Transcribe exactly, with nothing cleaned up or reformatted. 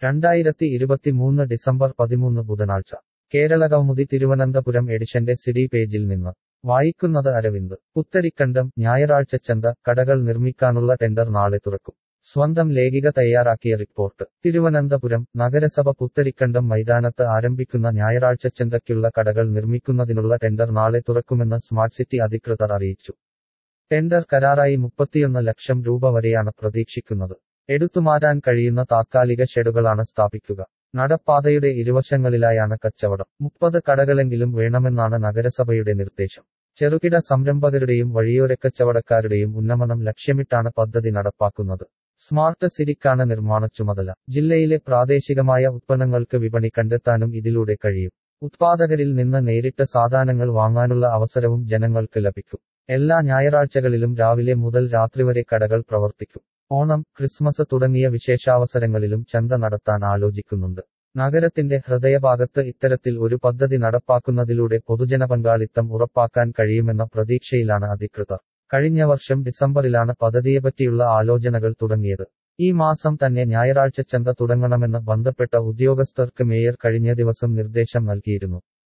രണ്ടായിരത്തി ഇരുപത്തിമൂന്ന് ഡിസംബർ പതിമൂന്ന് ബുധനാഴ്ച കേരളകൗമുദി തിരുവനന്തപുരം എഡിഷന്റെ സിഡി പേജിൽ നിന്ന് വായിക്കുന്നത് അരവിന്ദ്. പുത്തരിക്കണ്ടം ഞായറാഴ്ചച്ചന്ത കടകൾ നിർമ്മിക്കാനുള്ള ടെൻഡർ നാളെ തുറക്കും. സ്വന്തം ലേഖിക തയ്യാറാക്കിയ റിപ്പോർട്ട്. തിരുവനന്തപുരം നഗരസഭ പുത്തരിക്കണ്ടം മൈതാനത്ത് ആരംഭിക്കുന്ന ഞായറാഴ്ചച്ചന്തയ്ക്കുള്ള കടകൾ നിർമ്മിക്കുന്നതിനുള്ള ടെൻഡർ നാളെ തുറക്കുമെന്ന് സ്മാർട്ട് സിറ്റി അധികൃതർ അറിയിച്ചു. ടെൻഡർ കരാറായി മുപ്പത്തിയൊന്ന് ലക്ഷം രൂപ വരെയാണ് പ്രതീക്ഷിക്കുന്നത്. എടുത്തുമാറ്റാൻ കഴിയുന്ന താത്കാലിക ഷെഡുകളാണ് സ്ഥാപിക്കുക. നടപ്പാതയുടെ ഇരുവശങ്ങളിലായാണ് കച്ചവടം. മുപ്പത് കടകളെങ്കിലും വേണമെന്നാണ് നഗരസഭയുടെ നിർദ്ദേശം. ചെറുകിട സംരംഭകരുടെയും വഴിയോരക്കച്ചവടക്കാരുടെയും ഉന്നമനം ലക്ഷ്യമിട്ടാണ് പദ്ധതി നടപ്പാക്കുന്നത്. സ്മാർട്ട് സിറ്റിക്കാണ് നിർമ്മാണ ചുമതല. ജില്ലയിലെ പ്രാദേശികമായ ഉത്പന്നങ്ങൾക്ക് വിപണി കണ്ടെത്താനും ഇതിലൂടെ കഴിയും. ഉത്പാദകരിൽ നിന്ന് നേരിട്ട് സാധനങ്ങൾ വാങ്ങാനുള്ള അവസരവും ജനങ്ങൾക്ക് ലഭിക്കും. എല്ലാ ഞായറാഴ്ചകളിലും രാവിലെ മുതൽ രാത്രി വരെ കടകൾ പ്രവർത്തിക്കും. ഓണം, ക്രിസ്മസ് തുടങ്ങിയ വിശേഷാവസരങ്ങളിലും ചന്ത നടത്താൻ ആലോചിക്കുന്നുണ്ട്. നഗരത്തിന്റെ ഹൃദയഭാഗത്ത് ഇത്തരത്തിൽ ഒരു പദ്ധതി നടപ്പാക്കുന്നതിലൂടെ പൊതുജന പങ്കാളിത്തം ഉറപ്പാക്കാൻ കഴിയുമെന്ന പ്രതീക്ഷയിലാണ് അധികൃതർ. കഴിഞ്ഞ വർഷം ഡിസംബറിലാണ് പദ്ധതിയെപ്പറ്റിയുള്ള ആലോചനകൾ തുടങ്ങിയത്. ഈ മാസം തന്നെ ഞായറാഴ്ച ചന്ത തുടങ്ങണമെന്ന് ബന്ധപ്പെട്ട ഉദ്യോഗസ്ഥർക്ക് മേയർ കഴിഞ്ഞ ദിവസം നിർദ്ദേശം നൽകിയിരുന്നു.